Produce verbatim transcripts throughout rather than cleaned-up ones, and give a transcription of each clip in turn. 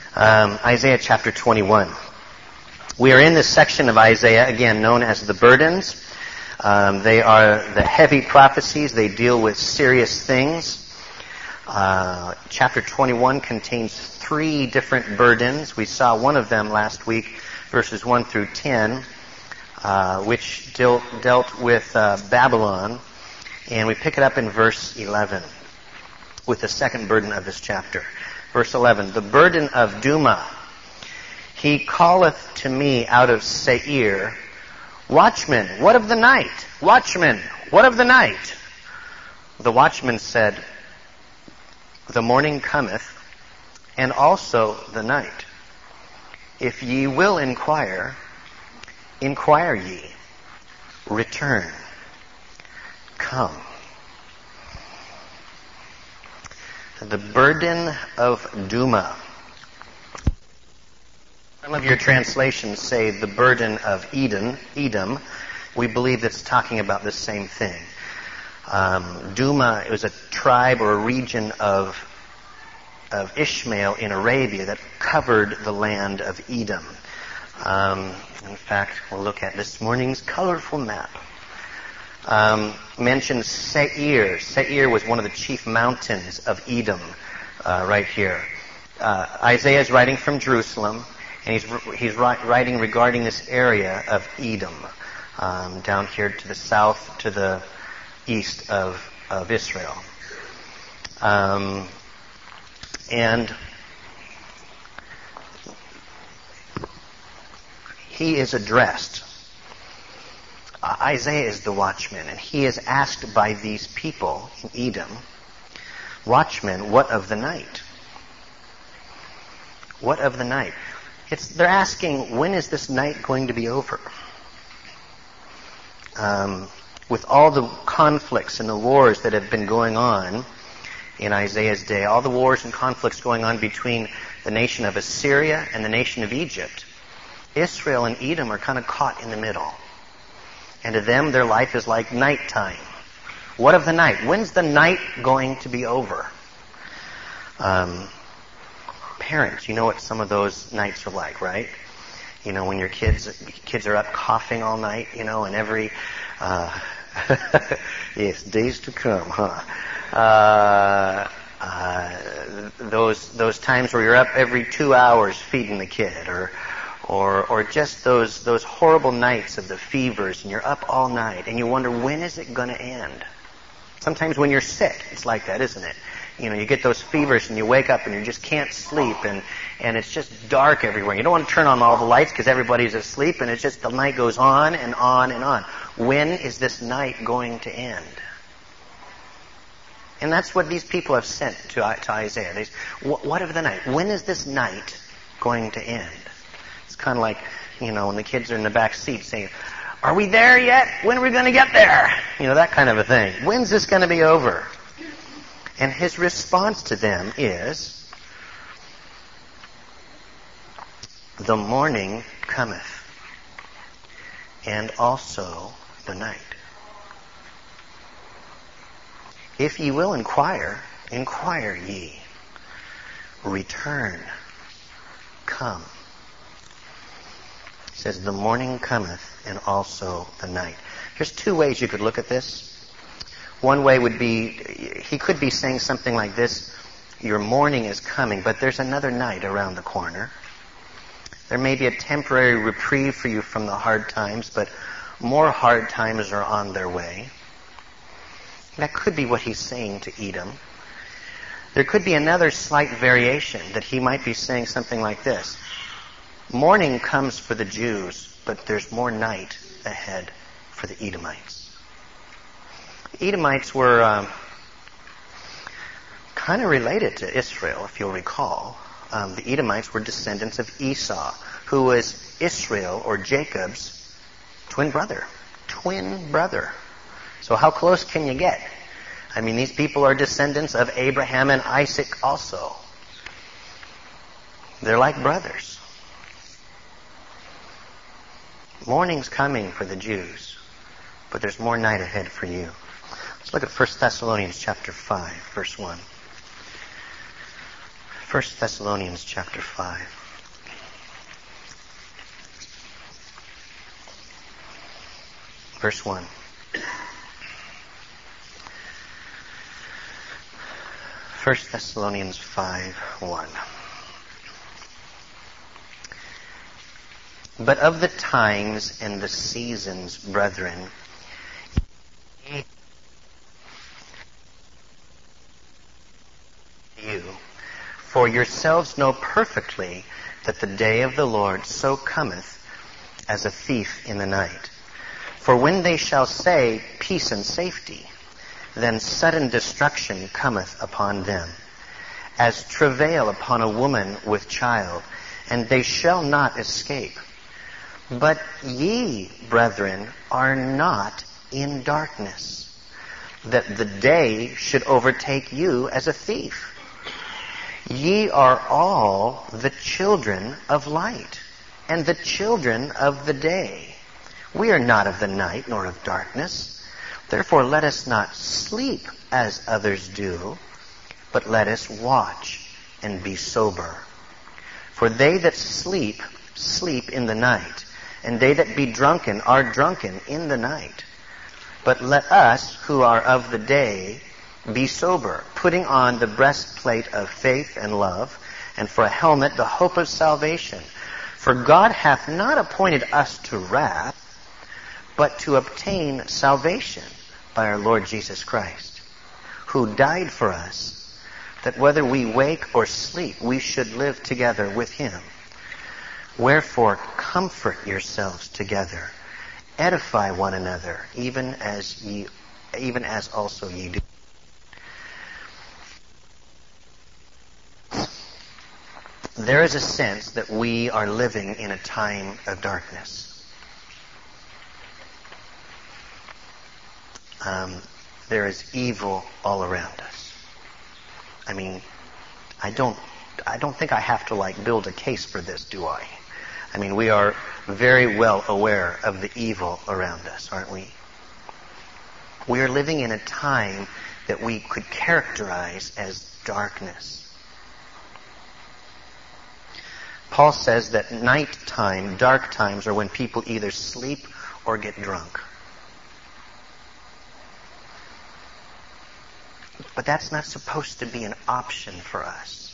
Um, Isaiah chapter twenty-one. We are in this section of Isaiah, again, known as the burdens. Um, they are the heavy prophecies. They deal with serious things. Uh, chapter twenty-one contains three different burdens. We saw one of them last week, verses one through ten, uh, which dealt, dealt with uh, Babylon. And we pick it up in verse eleven with the second burden of this chapter. Verse eleven, the burden of Duma. He calleth to me out of Seir, watchman, what of the night? Watchman, what of the night? The watchman said, the morning cometh, and also the night. If ye will inquire, inquire ye. Return. Come. The burden of Duma. Some of your translations say the burden of Edom. Edom. We believe it's talking about the same thing. Um, Duma, it was a tribe or a region of of Ishmael in Arabia that covered the land of Edom. Um, in fact, we'll look at this morning's colorful map. Um, mentions Seir. Seir was one of the chief mountains of Edom, uh, right here. Uh, Isaiah is writing from Jerusalem, and he's he's writing regarding this area of Edom, um, down here to the south, to the east of of Israel. Um, and he is addressed. Uh, Isaiah is the watchman, and he is asked by these people in Edom, watchman, what of the night? What of the night? It's, they're asking, when is this night going to be over? Um, with all the conflicts and the wars that have been going on in Isaiah's day, all the wars and conflicts going on between the nation of Assyria and the nation of Egypt, Israel and Edom are kind of caught in the middle. And to them, their life is like nighttime. What of the night? When's the night going to be over? Um, parents, you know what some of those nights are like, right? You know, when your kids kids are up coughing all night, you know, and every uh, yes, days to come, huh? Uh, uh, those those times where you're up every two hours feeding the kid, or. Or, or just those those horrible nights of the fevers, and you're up all night, and you wonder, when is it going to end? Sometimes when you're sick, it's like that, isn't it? You know, you get those fevers, and you wake up, and you just can't sleep, and, and it's just dark everywhere. You don't want to turn on all the lights because everybody's asleep, and it's just the night goes on and on and on. When is this night going to end? And that's what these people have sent to, to Isaiah. They say, what of the night? When is this night going to end? It's kind of like, you know, when the kids are in the back seat saying, are we there yet? When are we going to get there? You know, that kind of a thing. When's this going to be over? And his response to them is, the morning cometh, and also the night. If ye will inquire, inquire ye. Return, come. It says, the morning cometh, and also the night. There's two ways you could look at this. One way would be, he could be saying something like this, your morning is coming, but there's another night around the corner. There may be a temporary reprieve for you from the hard times, but more hard times are on their way. That could be what he's saying to Edom. There could be another slight variation, that he might be saying something like this. Morning comes for the Jews, but there's more night ahead for the Edomites. The Edomites were um, kind of related to Israel, if you'll recall. Um, the Edomites were descendants of Esau, who was Israel, or Jacob's, twin brother. Twin brother. So how close can you get? I mean, these people are descendants of Abraham and Isaac also. They're like brothers. Morning's coming for the Jews, but there's more night ahead for you. Let's look at First Thessalonians chapter five, verse one. First Thessalonians chapter five. Verse one. First Thessalonians five, one. But of the times and the seasons, brethren, you, for yourselves know perfectly that the day of the Lord so cometh as a thief in the night. For when they shall say, peace and safety, then sudden destruction cometh upon them, as travail upon a woman with child, and they shall not escape. But ye, brethren, are not in darkness, that the day should overtake you as a thief. Ye are all the children of light, and the children of the day. We are not of the night, nor of darkness. Therefore let us not sleep as others do, but let us watch and be sober. For they that sleep, sleep in the night, and they that be drunken are drunken in the night. But let us, who are of the day, be sober, putting on the breastplate of faith and love, and for a helmet the hope of salvation. For God hath not appointed us to wrath, but to obtain salvation by our Lord Jesus Christ, who died for us, that whether we wake or sleep, we should live together with him. Wherefore comfort yourselves together, edify one another, even as ye, even as also ye do. There is a sense that we are living in a time of darkness. Um, there is evil all around us. I mean, I don't, I don't think I have to like build a case for this, do I? I mean, we are very well aware of the evil around us, aren't we? We are living in a time that we could characterize as darkness. Paul says that nighttime, dark times, are when people either sleep or get drunk. But that's not supposed to be an option for us.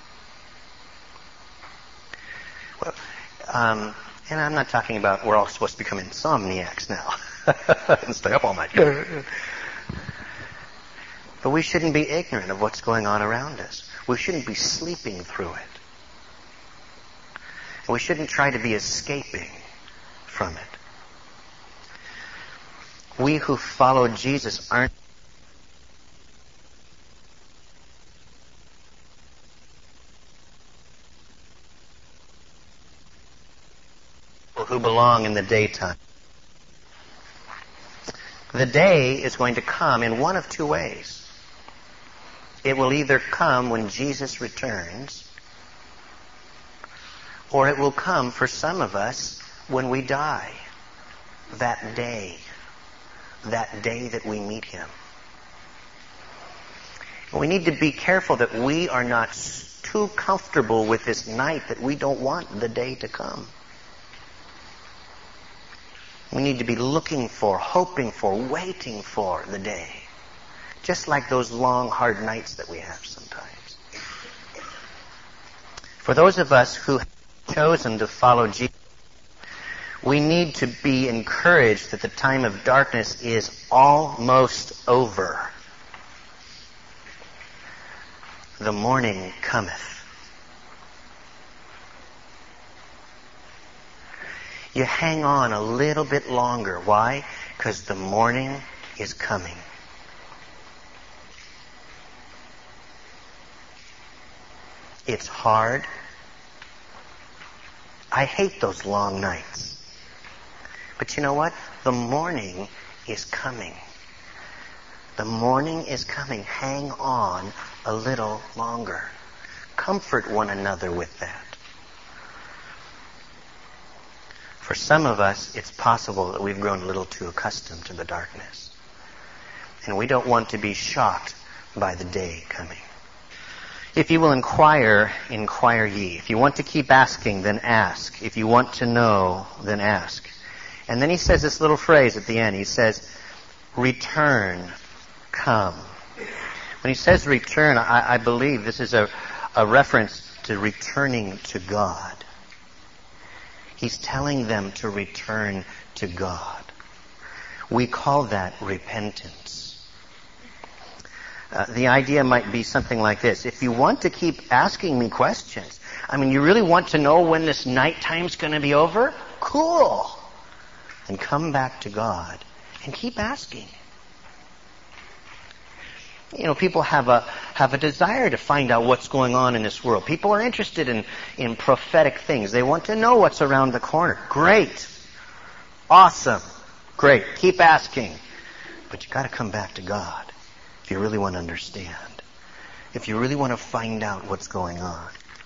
Well, um, and I'm not talking about we're all supposed to become insomniacs now and stay up all night. But we shouldn't be ignorant of what's going on around us. We shouldn't be sleeping through it. And we shouldn't try to be escaping from it. We who follow Jesus aren't who belong in the daytime. The day is going to come in one of two ways. It will either come when Jesus returns, or it will come for some of us when we die. That day. That day that we meet him. We need to be careful that we are not too comfortable with this night that we don't want the day to come. We need to be looking for, hoping for, waiting for the day. Just like those long, hard nights that we have sometimes. For those of us who have chosen to follow Jesus, we need to be encouraged that the time of darkness is almost over. The morning cometh. You hang on a little bit longer. Why? Because the morning is coming. It's hard. I hate those long nights. But you know what? The morning is coming. The morning is coming. Hang on a little longer. Comfort one another with that. For some of us, it's possible that we've grown a little too accustomed to the darkness. And we don't want to be shocked by the day coming. If you will inquire, inquire ye. If you want to keep asking, then ask. If you want to know, then ask. And then he says this little phrase at the end. He says, return, come. When he says return, I, I believe this is a, a reference to returning to God. He's telling them to return to God. We call that repentance. Uh, the idea might be something like this. If you want to keep asking me questions, I mean, you really want to know when this nighttime's going to be over? Cool. And come back to God and keep asking. You know, people have a have a desire to find out what's going on in this world. People are interested in, in prophetic things. They want to know what's around the corner. Great. Awesome. Great. Keep asking. But you've got to come back to God. If you really want to understand, if you really want to find out what's going on.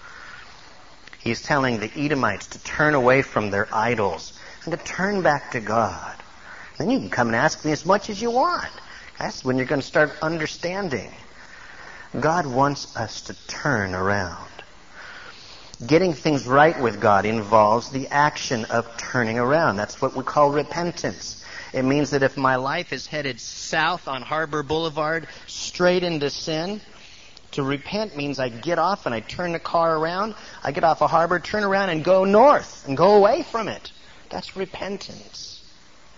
He's telling the Edomites to turn away from their idols and to turn back to God. Then you can come and ask me as much as you want. That's when you're going to start understanding. God wants us to turn around. Getting things right with God involves the action of turning around. That's what we call repentance. It means that if my life is headed south on Harbor Boulevard, straight into sin, to repent means I get off and I turn the car around. I get off a harbor, turn around and go north and go away from it. That's repentance.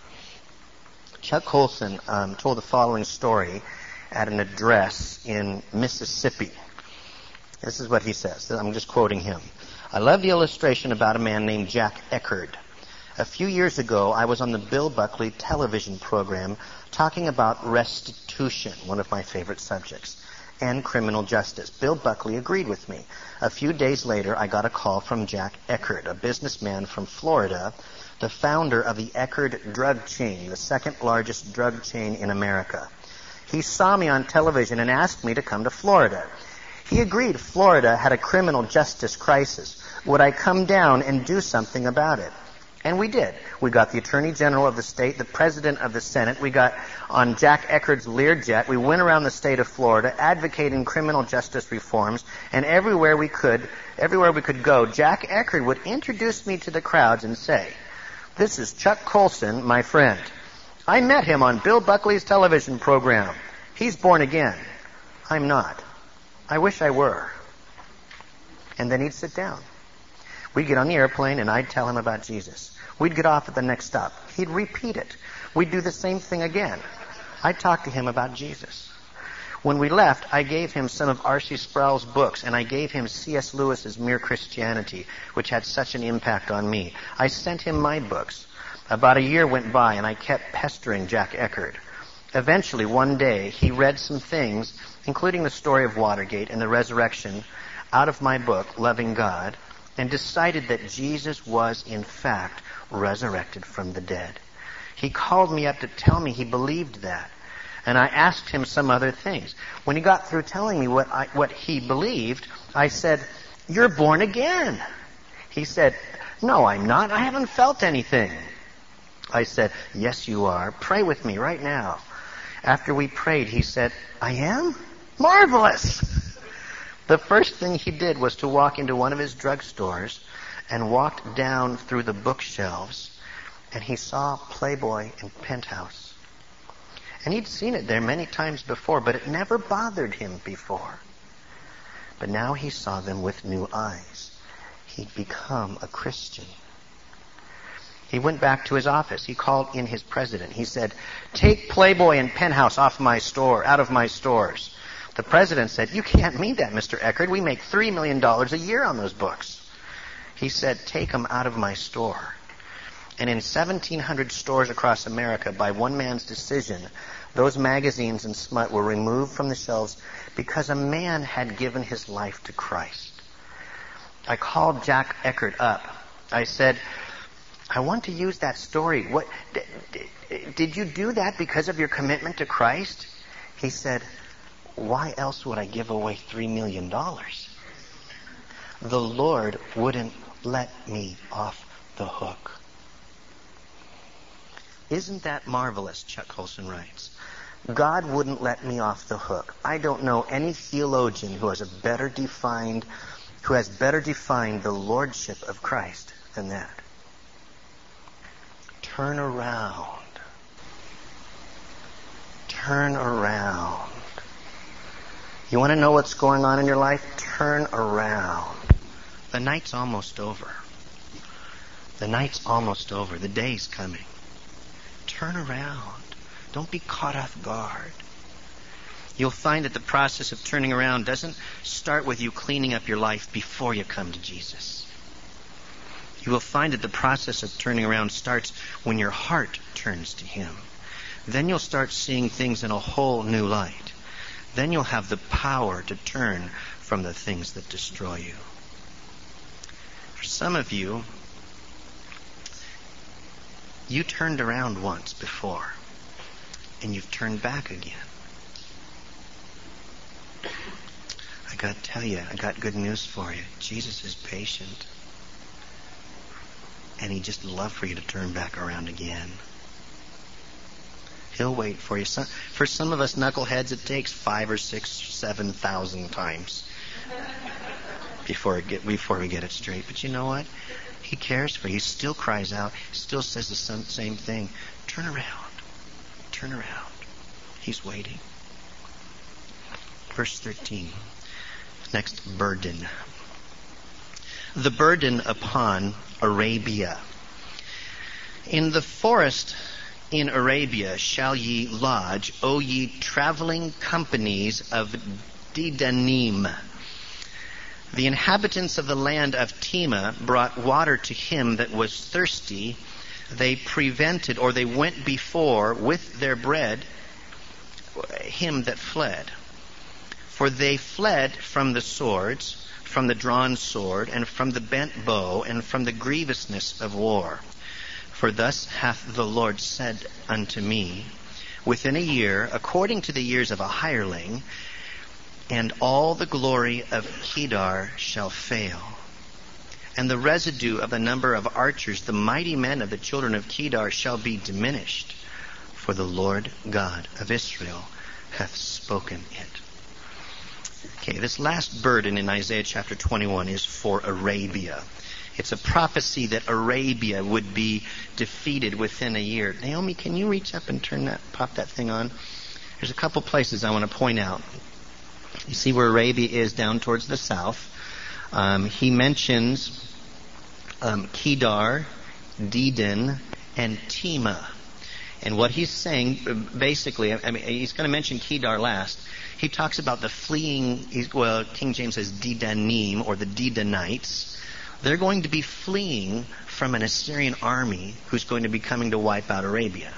Chuck Colson um, told the following story at an address in Mississippi. This is what he says. I'm just quoting him. I love the illustration about a man named Jack Eckerd. A few years ago, I was on the Bill Buckley television program talking about restitution, one of my favorite subjects, and criminal justice. Bill Buckley agreed with me. A few days later, I got a call from Jack Eckerd, a businessman from Florida, the founder of the Eckerd drug chain, the second largest drug chain in America. He saw me on television and asked me to come to Florida. He agreed Florida had a criminal justice crisis. Would I come down and do something about it? And we did. We got the Attorney General of the state, the President of the Senate. We got on Jack Eckerd's Learjet. We went around the state of Florida advocating criminal justice reforms. And everywhere we could, everywhere we could go, Jack Eckerd would introduce me to the crowds and say, "This is Chuck Colson, my friend. I met him on Bill Buckley's television program. He's born again. I'm not. I wish I were." And then he'd sit down. We'd get on the airplane and I'd tell him about Jesus. We'd get off at the next stop. He'd repeat it. We'd do the same thing again. I'd talk to him about Jesus. When we left, I gave him some of R C Sproul's books, and I gave him C S Lewis's Mere Christianity, which had such an impact on me. I sent him my books. About a year went by, and I kept pestering Jack Eckerd. Eventually, one day, he read some things, including the story of Watergate and the resurrection, out of my book, Loving God, and decided that Jesus was, in fact, resurrected from the dead. He called me up to tell me he believed that. And I asked him some other things. When he got through telling me what I, what he believed, I said, "You're born again." He said, "No, I'm not. I haven't felt anything." I said, "Yes, you are. Pray with me right now." After we prayed, he said, "I am? Marvelous." The first thing he did was to walk into one of his drugstores and walked down through the bookshelves, and he saw Playboy and Penthouse. And he'd seen it there many times before, but it never bothered him before. But now he saw them with new eyes. He'd become a Christian. He went back to his office. He called in his president. He said, "Take Playboy and Penthouse off my store, out of my stores." The president said, "You can't mean that, Mister Eckerd. We make three million dollars a year on those books." He said, "Take them out of my store." And in seventeen hundred stores across America, by one man's decision, those magazines and smut were removed from the shelves because a man had given his life to Christ. I called Jack Eckerd up. I said, "I want to use that story. What d- d- did you do that because of your commitment to Christ?" He said, "Why else would I give away three million dollars? The Lord wouldn't let me off the hook." Isn't that marvelous, Chuck Colson writes. God wouldn't let me off the hook. I don't know any theologian who has a better defined, who has better defined the lordship of Christ than that. Turn around. Turn around. You want to know what's going on in your life? Turn around. The night's almost over. The night's almost over. The day's coming. Turn around. Don't be caught off guard. You'll find that the process of turning around doesn't start with you cleaning up your life before you come to Jesus. You will find that the process of turning around starts when your heart turns to Him. Then you'll start seeing things in a whole new light. Then you'll have the power to turn from the things that destroy you. For some of you, you turned around once before, and you've turned back again. I got to tell you, I got good news for you. Jesus is patient, and He'd just love for you to turn back around again. He'll wait for you. Some, for some of us knuckleheads, it takes five or six, seven thousand times before it get before we get it straight. But you know what? He cares for you. He still cries out. He still says the same thing. Turn around. Turn around. He's waiting. Verse thirteen. Next burden. The burden upon Arabia. In the forest in Arabia shall ye lodge, O ye traveling companies of Dedanim. The inhabitants of the land of Tema brought water to him that was thirsty. They prevented, or they went before with their bread, him that fled. For they fled from the swords, from the drawn sword, and from the bent bow, and from the grievousness of war. For thus hath the Lord said unto me, within a year, according to the years of a hireling, and all the glory of Kedar shall fail. And the residue of the number of archers, the mighty men of the children of Kedar, shall be diminished. For the Lord God of Israel hath spoken it. Okay, this last burden in Isaiah chapter twenty-one is for Arabia. It's a prophecy that Arabia would be defeated within a year. Naomi, can you reach up and turn that, pop that thing on? There's a couple places I want to point out. You see where Arabia is down towards the south. Um, he mentions um, Kedar, Dedan, and Tema. And what he's saying, basically, I mean, he's going to mention Kedar last. He talks about the fleeing, well, King James says Dedanim, or the Dedanites. They're going to be fleeing from an Assyrian army who's going to be coming to wipe out Arabia.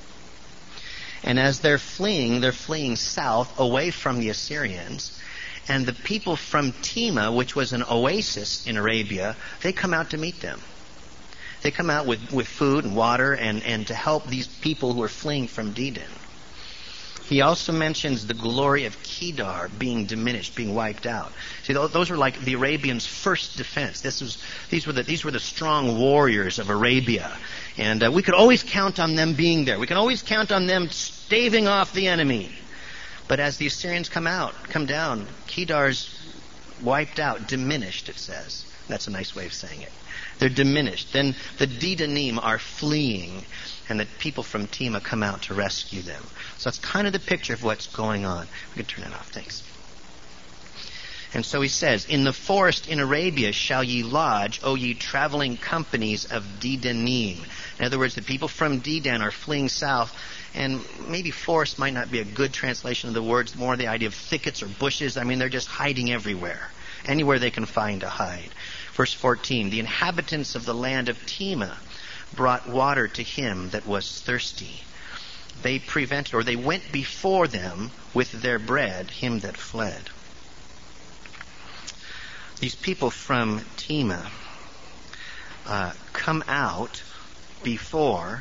And as they're fleeing, they're fleeing south away from the Assyrians. And the people from Tema, which was an oasis in Arabia, they come out to meet them. They come out with, with food and water and, and to help these people who are fleeing from Dedan. He also mentions the glory of Kedar being diminished, being wiped out. See, those were like the Arabians' first defense. This was, these were the, these were the strong warriors of Arabia. And uh, we could always count on them being there. We can always count on them staving off the enemy. But as the Assyrians come out, come down, Kedar's wiped out, diminished, it says. That's a nice way of saying it. They're diminished. Then the Dedanim are fleeing, and the people from Tema come out to rescue them. So that's kind of the picture of what's going on. We can turn it off. Thanks. And so he says, in the forest in Arabia shall ye lodge, O ye traveling companies of Dedanim. In other words, the people from Dedan are fleeing south, and maybe forest might not be a good translation of the words, more the idea of thickets or bushes. I mean, they're just hiding everywhere, anywhere they can find to hide. Verse fourteen, the inhabitants of the land of Tema brought water to him that was thirsty. They prevented, or they went before them with their bread, him that fled. These people from Tema uh, come out before.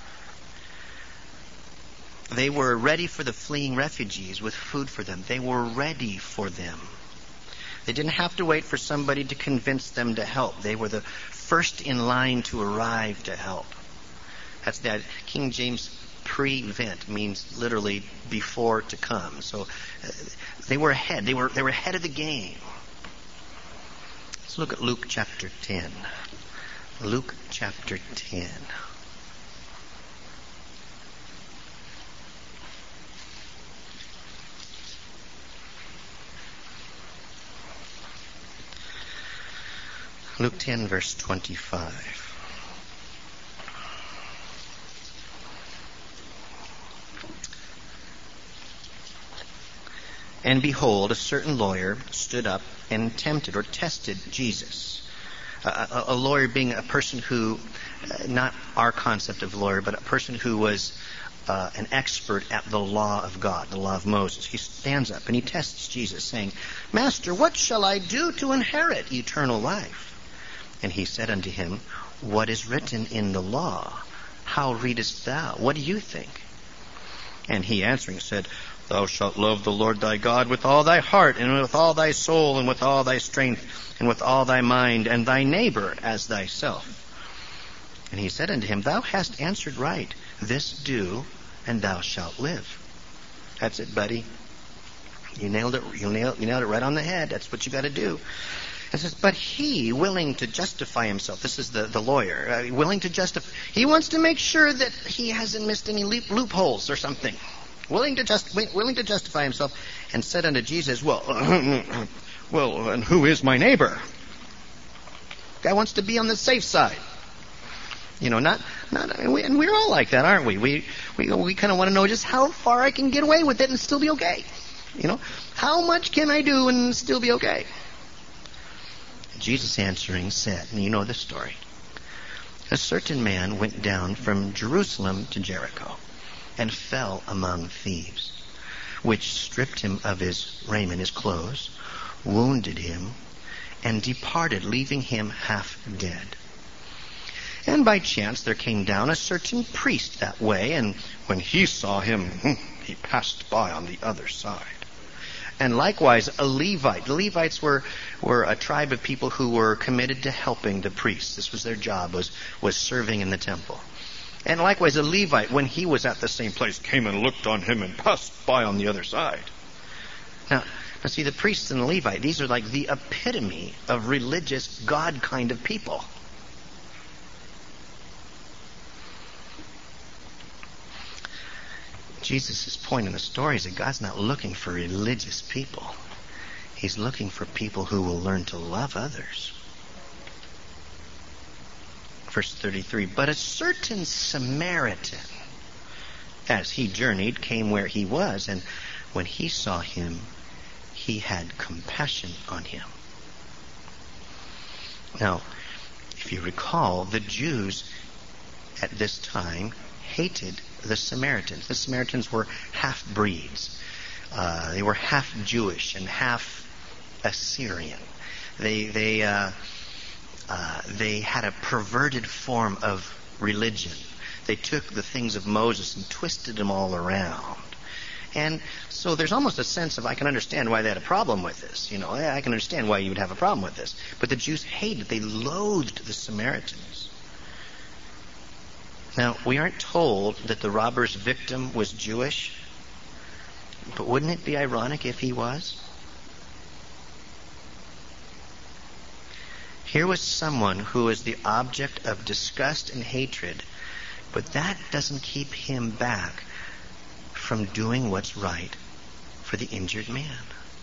They were ready for the fleeing refugees with food for them. They were ready for them. They didn't have to wait for somebody to convince them to help. They were the first in line to arrive to help. That's that. King James prevent means literally before to come. So uh, they were ahead. They were they were ahead of the game. Let's look at Luke chapter ten. Luke chapter ten. Luke ten, verse twenty-five. And behold, a certain lawyer stood up and tempted or tested Jesus. Uh, a, a lawyer being a person who, uh, not our concept of lawyer, but a person who was uh, an expert at the law of God, the law of Moses. He stands up and he tests Jesus, saying, Master, what shall I do to inherit eternal life? And he said unto him, What is written in the law? How readest thou? What do you think? And he answering said, Thou shalt love the Lord thy God with all thy heart, and with all thy soul, and with all thy strength, and with all thy mind, and thy neighbor as thyself. And he said unto him, Thou hast answered right. This do, and thou shalt live. That's it, buddy. You nailed it. You nailed, you nailed it right on the head. That's what you got to do. It says, but he, willing to justify himself, this is the, the lawyer, uh, willing to justify, he wants to make sure that he hasn't missed any loop, loopholes or something. Willing to just, willing to justify himself, and said unto Jesus, well, uh, well, and who is my neighbor? Guy wants to be on the safe side. You know, not, not, and, we, and we're all like that, aren't we? We, we, we kind of want to know just how far I can get away with it and still be okay. You know, how much can I do and still be okay? Jesus answering said, and you know the story, a certain man went down from Jerusalem to Jericho and fell among thieves, which stripped him of his raiment, his clothes, wounded him, and departed, leaving him half dead. And by chance there came down a certain priest that way, and when he saw him, he passed by on the other side. And likewise a Levite. The Levites were, were a tribe of people who were committed to helping the priests. This was their job, was, was serving in the temple. And likewise a Levite, when he was at the same place, came and looked on him and passed by on the other side. Now, now see, the priests and the Levite, these are like the epitome of religious, God kind of people. Jesus' point in the story is that God's not looking for religious people. He's looking for people who will learn to love others. Verse thirty-three, but a certain Samaritan, as he journeyed, came where he was, and when he saw him, he had compassion on him. Now, if you recall, the Jews at this time hated the Samaritans. The Samaritans were half-breeds. Uh, they were half Jewish and half Assyrian. They they uh, uh, they had a perverted form of religion. They took the things of Moses and twisted them all around. And so there's almost a sense of, I can understand why they had a problem with this. You know, I can understand why you would have a problem with this. But the Jews hated, they loathed the Samaritans. Now, we aren't told that the robber's victim was Jewish, but wouldn't it be ironic if he was? Here was someone who was the object of disgust and hatred, but that doesn't keep him back from doing what's right for the injured man.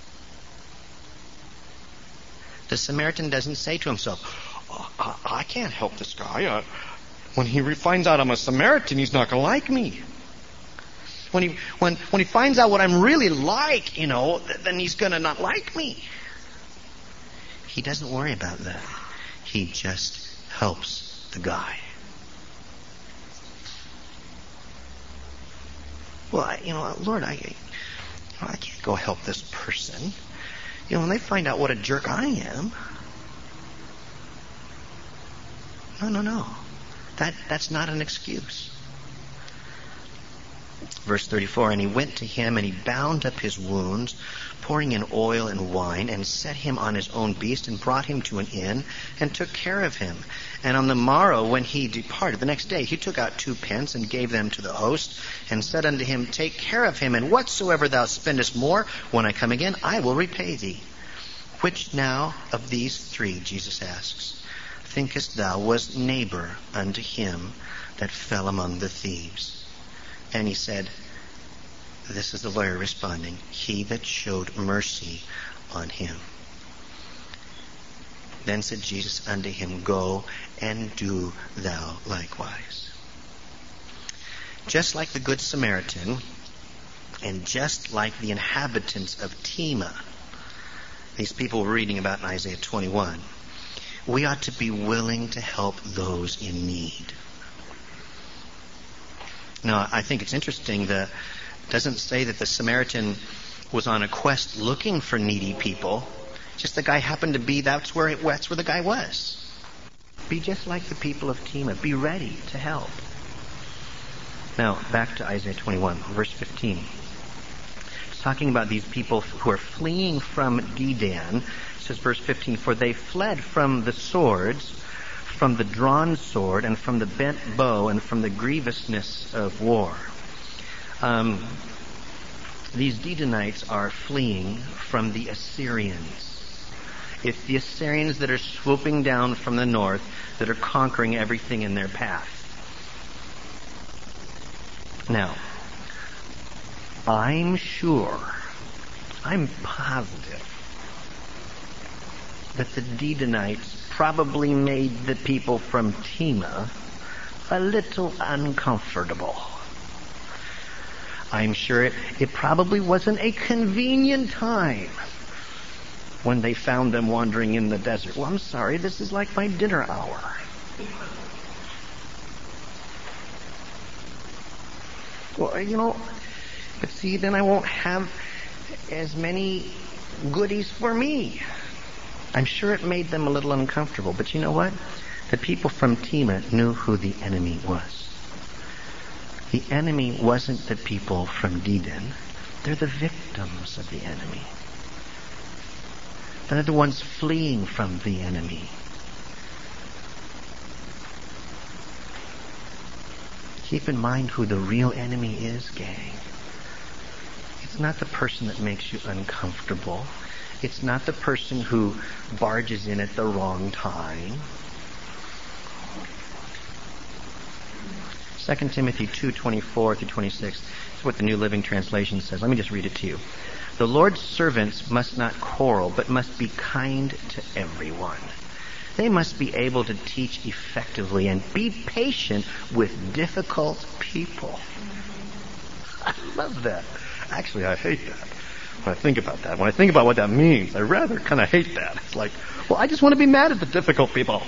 The Samaritan doesn't say to himself, oh, I, I can't help this guy. Uh, When he finds out I'm a Samaritan, he's not going to like me. When he when when he finds out what I'm really like, you know, then he's going to not like me. He doesn't worry about that. He just helps the guy. Well, I, you know, Lord, I I can't go help this person. You know, when they find out what a jerk I am. No, no, no. That, that's not an excuse. Verse thirty-four, and he went to him, and he bound up his wounds, pouring in oil and wine, and set him on his own beast, and brought him to an inn, and took care of him. And on the morrow, when he departed, the next day, he took out two pence, and gave them to the host, and said unto him, take care of him, and whatsoever thou spendest more, when I come again, I will repay thee. Which now of these three, Jesus asks, thinkest thou was neighbor unto him that fell among the thieves? And he said, this is the lawyer responding, he that showed mercy on him. Then said Jesus unto him, go and do thou likewise. Just like the Good Samaritan, and just like the inhabitants of Tema, these people we're reading about in Isaiah twenty-one, we ought to be willing to help those in need. Now, I think it's interesting that it doesn't say that the Samaritan was on a quest looking for needy people. Just the guy happened to be, that's where, it, that's where the guy was. Be just like the people of Tema. Be ready to help. Now, back to Isaiah twenty-one, verse fifteen. It's talking about these people who are fleeing from Dedan. It says, verse fifteen, for they fled from the swords, from the drawn sword, and from the bent bow, and from the grievousness of war. Um, these Dedanites are fleeing from the Assyrians. It's the Assyrians that are swooping down from the north, that are conquering everything in their path. Now, I'm sure, I'm positive, that the Dedanites probably made the people from Tema a little uncomfortable. I'm sure it, it probably wasn't a convenient time when they found them wandering in the desert. Well, I'm sorry, this is like my dinner hour. Well, you know, but see, then I won't have as many goodies for me. I'm sure it made them a little uncomfortable. But you know what? The people from Tema knew who the enemy was. The enemy wasn't the people from Dedan. They're the victims of the enemy. They're the ones fleeing from the enemy. Keep in mind who the real enemy is, gang. It's not the person that makes you uncomfortable. It's not the person who barges in at the wrong time. Second Timothy two twenty-four through twenty-six is what the New Living Translation says. Let me just read it to you. The Lord's servants must not quarrel, but must be kind to everyone. They must be able to teach effectively and be patient with difficult people. I love that. Actually, I hate that. When I think about that, when I think about what that means, I rather kind of hate that. It's like, well, I just want to be mad at the difficult people.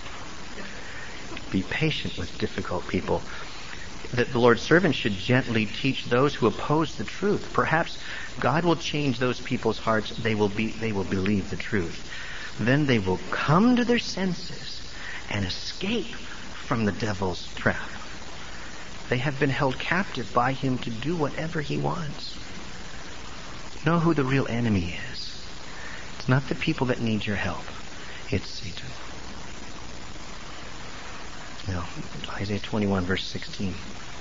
Be patient with difficult people. That the Lord's servants should gently teach those who oppose the truth. Perhaps God will change those people's hearts. They will be, they will believe the truth. Then they will come to their senses and escape from the devil's trap. They have been held captive by him to do whatever he wants. Know who the real enemy is. It's not the people that need your help. It's Satan. Now, Isaiah twenty-one, verse sixteen.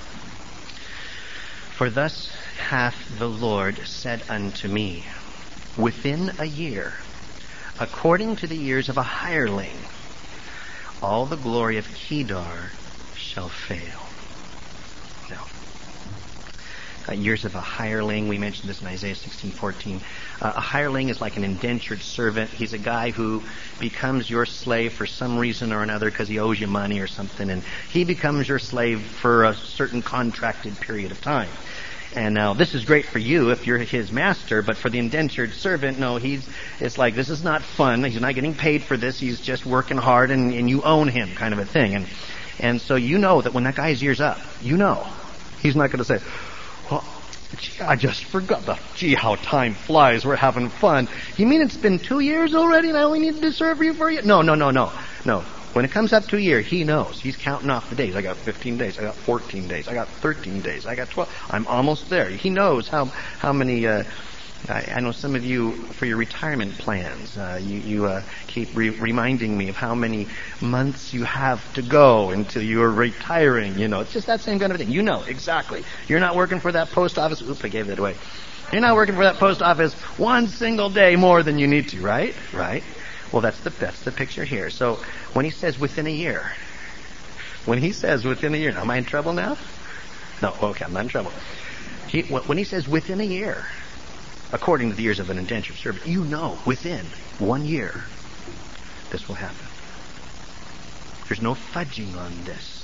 For thus hath the Lord said unto me, within a year, according to the years of a hireling, all the glory of Kedar shall fail. Now, uh, years of a hireling, we mentioned this in Isaiah sixteen fourteen. Uh, a hireling is like an indentured servant. He's a guy who becomes your slave for some reason or another because he owes you money or something, and he becomes your slave for a certain contracted period of time. And now this is great for you if you're his master, but for the indentured servant, no, he's, it's like, this is not fun. He's not getting paid for this. He's just working hard and, and you own him kind of a thing. And, and so you know that when that guy's year's up, you know, he's not going to say, well, gee, I just forgot the, gee, how time flies. We're having fun. You mean it's been two years already and I only needed to serve you for you? No, no, no, no, no. When it comes up to a year, he knows. He's counting off the days. I got fifteen days. I got fourteen days. I got thirteen days. I got twelve. I'm almost there. He knows how how many. Uh, I, I know some of you, for your retirement plans, uh, you, you uh, keep re- reminding me of how many months you have to go until you're retiring. You know, it's just that same kind of thing. You know exactly. You're not working for that post office. Oops, I gave that away. You're not working for that post office one single day more than you need to, right? Right. Well, that's the that's the picture here. So when he says within a year, when he says within a year, am I in trouble now? No. Okay, I'm not in trouble. He, when he says within a year, according to the years of an indentured servant, you know within one year this will happen. There's no fudging on this.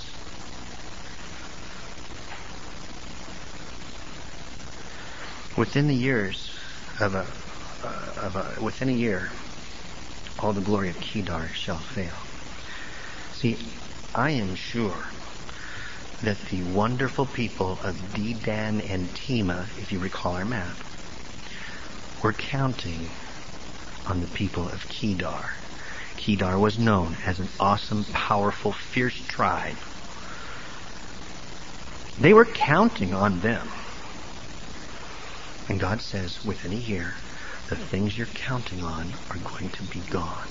Within the years of a, uh, of a within a year, all the glory of Kedar shall fail. See, I am sure that the wonderful people of Dedan and Tema, if you recall our map, were counting on the people of Kedar. Kedar was known as an awesome, powerful, fierce tribe. They were counting on them. And God says, within a year, the things you're counting on are going to be gone.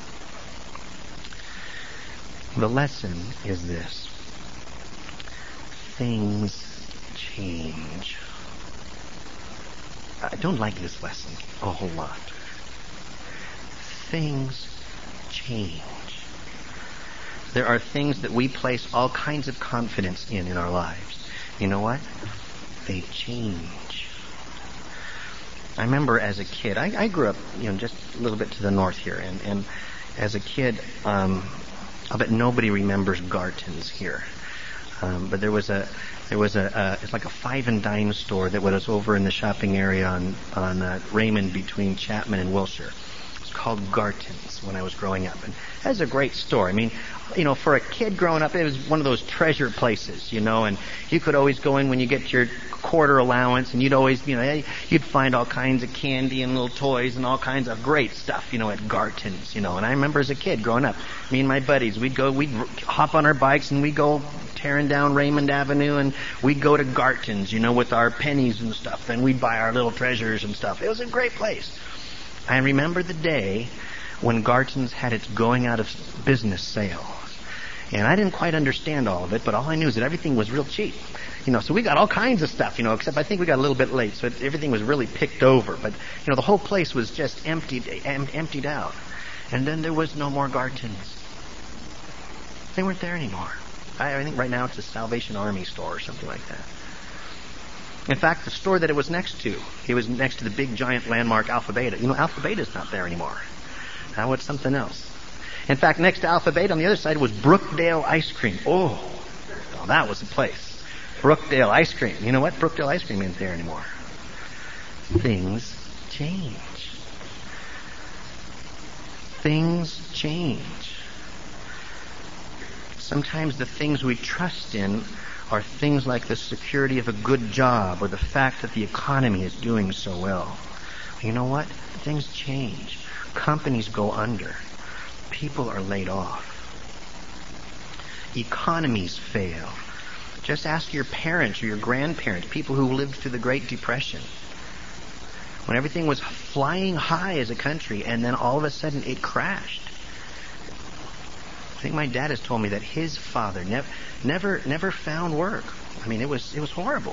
The lesson is this. Things change. I don't like this lesson a whole lot. Things change. There are things that we place all kinds of confidence in in our lives. You know what? They change. I remember as a kid, I, I grew up, you know, just a little bit to the north here, and, and as a kid, um, I bet nobody remembers Garton's here. Um, but there was a, there was a, uh, it's like a five and dime store that was over in the shopping area on, on uh, Raymond between Chapman and Wilshire. It's called Garton's when I was growing up. And that's a great store. I mean, you know, for a kid growing up, it was one of those treasure places, you know, and you could always go in when you get your quarter allowance, and you'd always, you know, you'd find all kinds of candy and little toys and all kinds of great stuff, you know, at Garton's, you know. And I remember as a kid growing up, me and my buddies, we'd go, we'd hop on our bikes and we'd go tearing down Raymond Avenue, and we'd go to Garton's, you know, with our pennies and stuff, and we'd buy our little treasures and stuff. It was a great place. I remember the day when Garton's had its going out of business sale. And I didn't quite understand all of it, but all I knew is that everything was real cheap. You know, so we got all kinds of stuff, you know, except I think we got a little bit late, so it, everything was really picked over. But, you know, the whole place was just emptied, em, emptied out. And then there was no more Garton's. They weren't there anymore. I, I think right now it's a Salvation Army store or something like that. In fact, the store that it was next to, it was next to the big giant landmark Alpha Beta. You know, Alpha Beta's not there anymore. Now it's something else. In fact, next to Alpha Beta on the other side was Brookdale Ice Cream. Oh, well, that was the place. Brookdale Ice Cream. You know what? Brookdale Ice Cream isn't there anymore. Things change. Things change. Sometimes the things we trust in are things like the security of a good job or the fact that the economy is doing so well. You know what? Things change. Companies go under. People are laid off. Economies fail. Just ask your parents or your grandparents, people who lived through the Great Depression. When everything was flying high as a country, and then all of a sudden it crashed. I think my dad has told me that his father never, never, never found work. I mean, it was, it was horrible.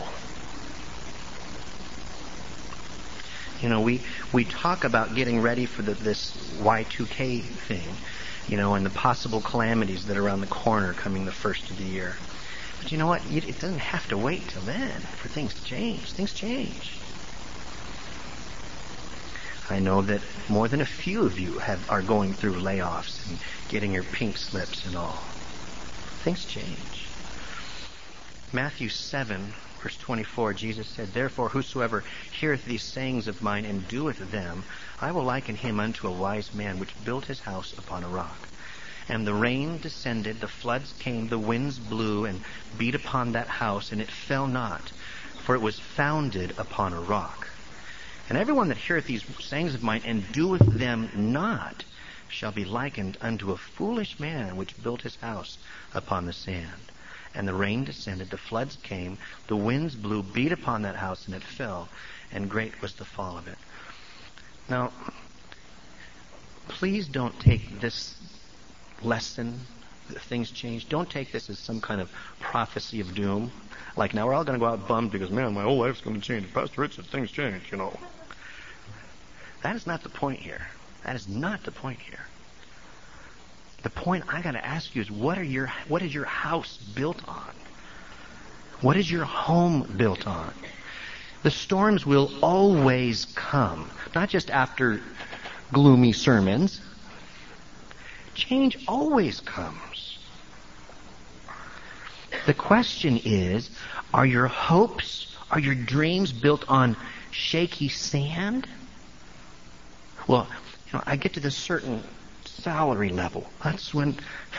You know, we, we talk about getting ready for the, this Y two K thing, you know, and the possible calamities that are around the corner coming the first of the year. But you know what? It doesn't have to wait till then for things to change. Things change. I know that more than a few of you have are going through layoffs and getting your pink slips and all. Things change. Matthew seven, verse twenty-four, Jesus said, "Therefore whosoever heareth these sayings of mine and doeth them, I will liken him unto a wise man which built his house upon a rock. And the rain descended, the floods came, the winds blew and beat upon that house, and it fell not, for it was founded upon a rock. And everyone that heareth these sayings of mine and doeth them not shall be likened unto a foolish man which built his house upon the sand. And the rain descended, the floods came, the winds blew, beat upon that house, and it fell, and great was the fall of it. Now, please don't take this lesson, that things change. Don't take this as some kind of prophecy of doom. Like, now we're all going to go out bummed because, man, my whole life's going to change. Pastor Rich said things change, you know. That is not the point here. That is not the point here. The point I got to ask you is, what are your what is your house built on? What is your home built on? The storms will always come, not just after gloomy sermons. Change always comes. The question is, are your hopes, are your dreams built on shaky sand? Well, you know, I get to this certain salary level. That's when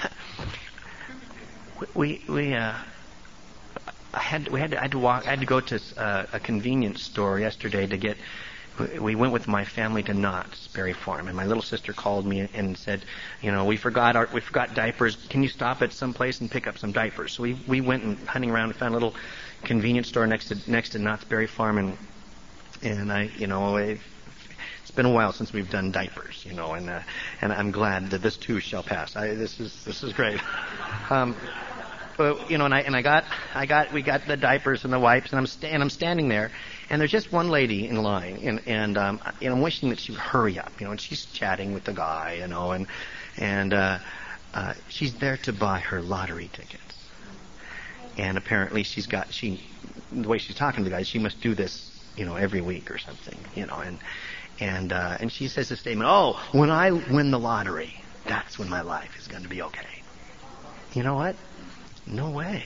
we we uh, I had we had to, I had to walk. I had to go to uh, a convenience store yesterday to get. We went with my family to Knott's Berry Farm, and my little sister called me and said, you know, we forgot our we forgot diapers. Can you stop at some place and pick up some diapers? So we we went and hunting around and found a little convenience store next to next to Knott's Berry Farm, and and I you know. It, It's been a while since we've done diapers, you know, and uh, and I'm glad that this too shall pass. I, this is this is great. Um, but, you know, and I and I got I got we got the diapers and the wipes, and I'm sta- and I'm standing there, and there's just one lady in line, and and um, and I'm wishing that she would hurry up, you know, and she's chatting with the guy, you know, and and uh, uh, she's there to buy her lottery tickets, and apparently she's got she the way she's talking to the guy, she must do this, you know, every week or something, you know, and. And uh, and she says the statement, oh, when I win the lottery, that's when my life is going to be okay. You know what? No way.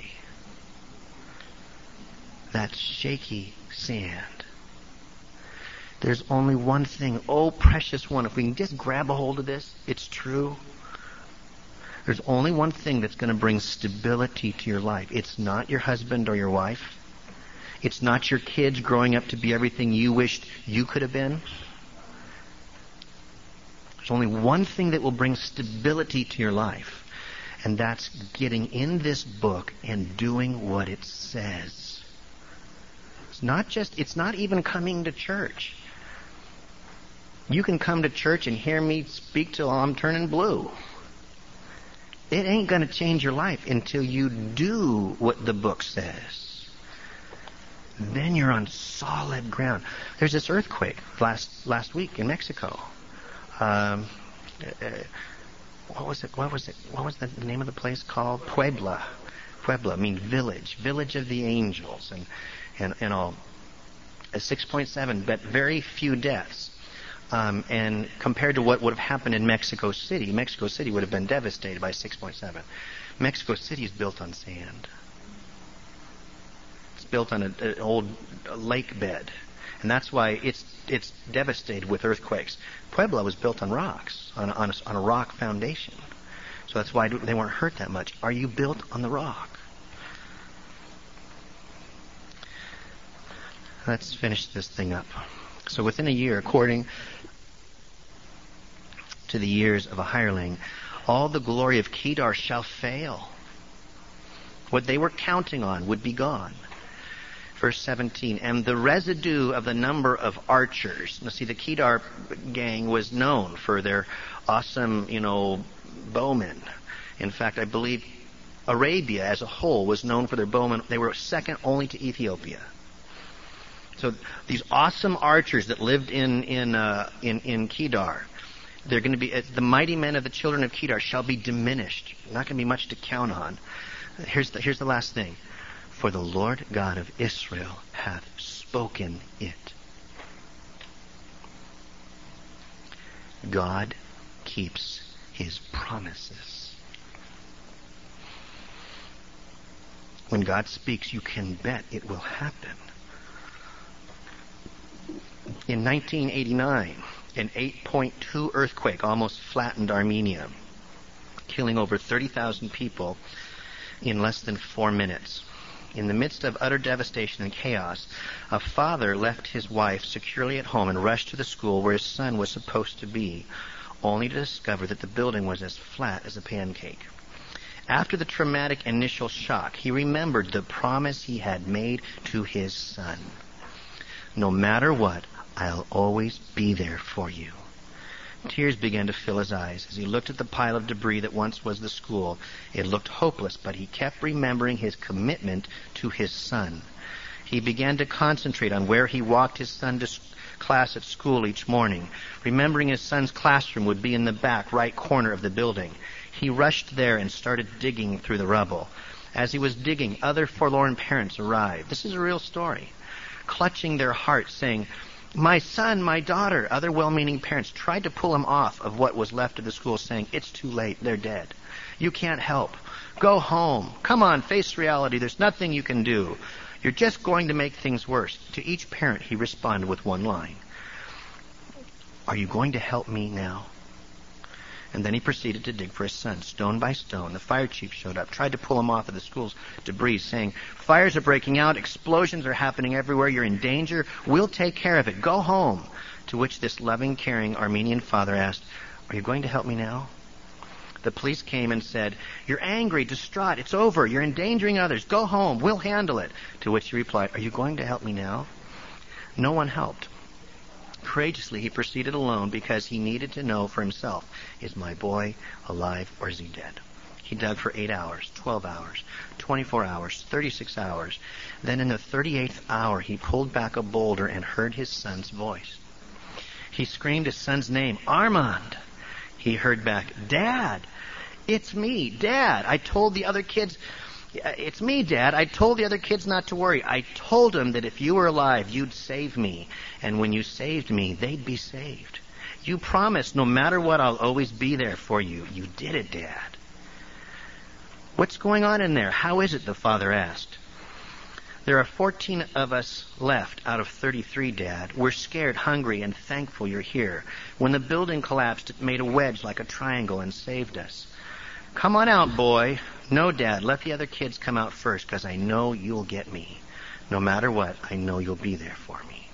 That's shaky sand. There's only one thing. Oh, precious one, if we can just grab a hold of this, it's true. There's only one thing that's going to bring stability to your life. It's not your husband or your wife. It's not your kids growing up to be everything you wished you could have been. There's only one thing that will bring stability to your life, and that's getting in this book and doing what it says. It's not just, it's not even coming to church. You can come to church and hear me speak till I'm turning blue. It ain't going to change your life until you do what the book says. Then you're on solid ground. There's this earthquake last last week in Mexico. Um, uh, what was it? What was it? What was the name of the place called? Puebla. Puebla, I mean village, village of the angels, and and and all. A six point seven, but very few deaths. Um, and compared to what would have happened in Mexico City, Mexico City would have been devastated by six point seven. Mexico City is built on sand. It's built on an old lake bed. And that's why it's it's devastated with earthquakes. Puebla was built on rocks, on a, on a, on a rock foundation. So that's why they weren't hurt that much. Are you built on the rock? Let's finish this thing up. So within a year, according to the years of a hireling, all the glory of Kedar shall fail. What they were counting on would be gone. Verse seventeen, and the residue of the number of archers. Now see, the Kedar gang was known for their awesome, you know, bowmen. In fact, I believe Arabia as a whole was known for their bowmen. They were second only to Ethiopia. So these awesome archers that lived in in uh, in, in Kedar, they're going to be the mighty men of the children of Kedar shall be diminished. Not going to be much to count on. Here's the here's the last thing. For the Lord God of Israel hath spoken it. God keeps his promises. When God speaks, you can bet it will happen. In nineteen eighty-nine, an eight point two earthquake almost flattened Armenia, killing over thirty thousand people in less than four minutes. In the midst of utter devastation and chaos, a father left his wife securely at home and rushed to the school where his son was supposed to be, only to discover that the building was as flat as a pancake. After the traumatic initial shock, he remembered the promise he had made to his son. No matter what, I'll always be there for you. Tears began to fill his eyes as he looked at the pile of debris that once was the school. It looked hopeless, but he kept remembering his commitment to his son. He began to concentrate on where he walked his son to class at school each morning, remembering his son's classroom would be in the back right corner of the building. He rushed there and started digging through the rubble. As he was digging, other forlorn parents arrived. This is a real story. Clutching their hearts, saying, "My son, my daughter." Other well-meaning parents tried to pull him off of what was left of the school, saying, "It's too late. They're dead. You can't help. Go home. Come on, face reality. There's nothing you can do. You're just going to make things worse." To each parent, he responded with one line. "Are you going to help me now?" And then he proceeded to dig for his son, stone by stone. The fire chief showed up, tried to pull him off of the school's debris, saying, "Fires are breaking out, explosions are happening everywhere, you're in danger, we'll take care of it, go home." To which this loving, caring Armenian father asked, "Are you going to help me now?" The police came and said, "You're angry, distraught, it's over, you're endangering others, go home, we'll handle it." To which he replied, "Are you going to help me now?" No one helped. Courageously, he proceeded alone because he needed to know for himself, is my boy alive or is he dead? He dug for eight hours, twelve hours, twenty-four hours, thirty-six hours. Then in the thirty-eighth hour, he pulled back a boulder and heard his son's voice. He screamed his son's name, "Armand." He heard back, "Dad, it's me, Dad. I told the other kids, it's me, Dad. I told the other kids not to worry. I told them that if you were alive, you'd save me. And when you saved me, they'd be saved. You promised no matter what, I'll always be there for you. You did it, Dad." "What's going on in there? How is it?" the father asked. "There are fourteen of us left out of thirty-three, Dad. We're scared, hungry, and thankful you're here. When the building collapsed, it made a wedge like a triangle and saved us." "Come on out, boy." "No, Dad, let the other kids come out first, because I know you'll get me. No matter what, I know you'll be there for me."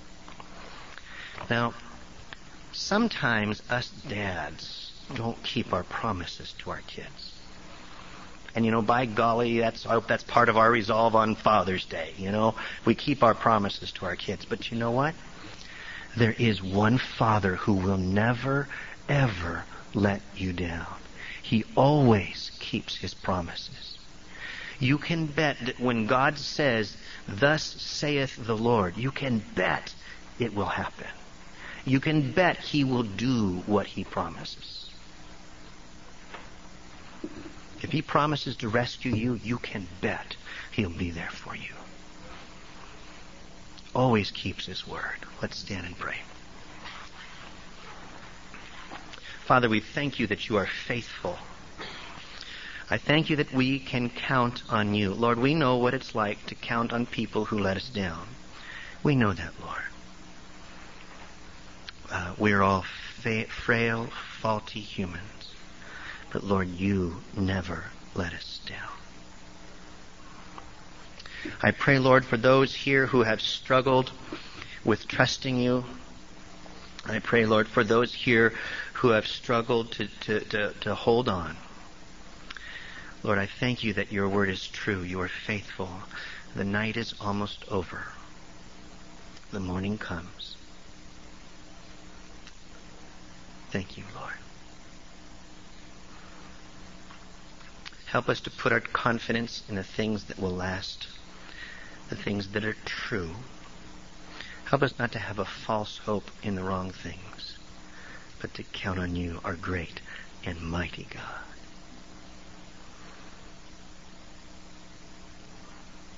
Now, sometimes us dads don't keep our promises to our kids. And, you know, by golly, that's I hope that's part of our resolve on Father's Day, you know. We keep our promises to our kids. But you know what? There is one Father who will never, ever let you down. He always keeps his promises. You can bet that when God says, "Thus saith the Lord," you can bet it will happen. You can bet he will do what he promises. If he promises to rescue you, you can bet he'll be there for you. Always keeps his word. Let's stand and pray. Father, we thank you that you are faithful. I thank you that we can count on you. Lord, we know what it's like to count on people who let us down. We know that, Lord. Uh, we're all fa- frail, faulty humans. But Lord, you never let us down. I pray, Lord, for those here who have struggled with trusting you. I pray, Lord, for those here who have struggled to, to, to, to hold on. Lord, I thank you that your word is true. You are faithful. The night is almost over. The morning comes. Thank you, Lord. Help us to put our confidence in the things that will last, the things that are true. Help us not to have a false hope in the wrong things, but to count on you, our great and mighty God.